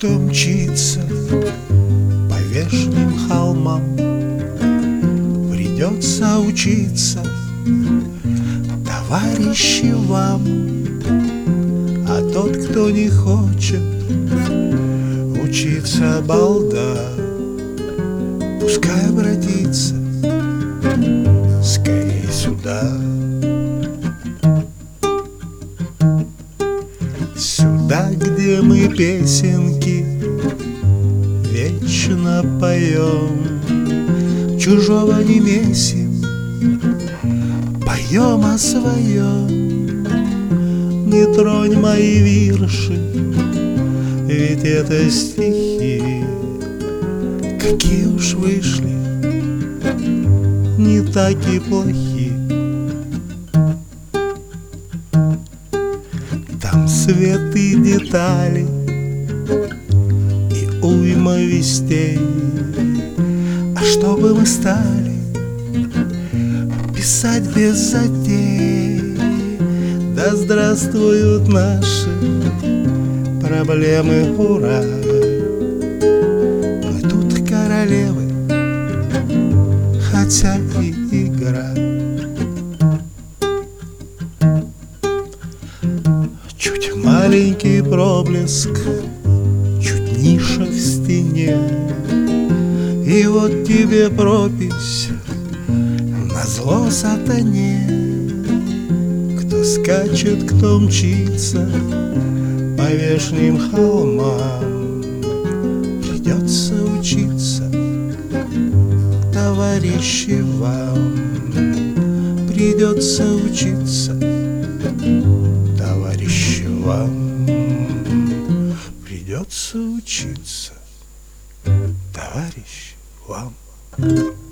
кто мчится по вешним холмам, придется учиться, товарищи, вам. А тот, кто не хочет учиться, балда, пускай обратится скорей сюда. Сюда, где мы песенки вечно поем, чужого не месим, поем о своем. Не тронь мои вирши, ведь это стихи, какие уж вышли, не так и плохи. Там свет и детали, и уйма вестей. А что бы мы стали писать без затей? Да здравствуют наши проблемы, ура! Мы тут королевы, хотя и игра. Чуть маленький проблеск, чуть ниша в стене, и вот тебе пропись назло сатане. Кто скачет, кто мчится по вешним холмам, придется учиться, товарищи, вам. Придется учиться, товарищи, вам. Придется учиться, товарищи, вам.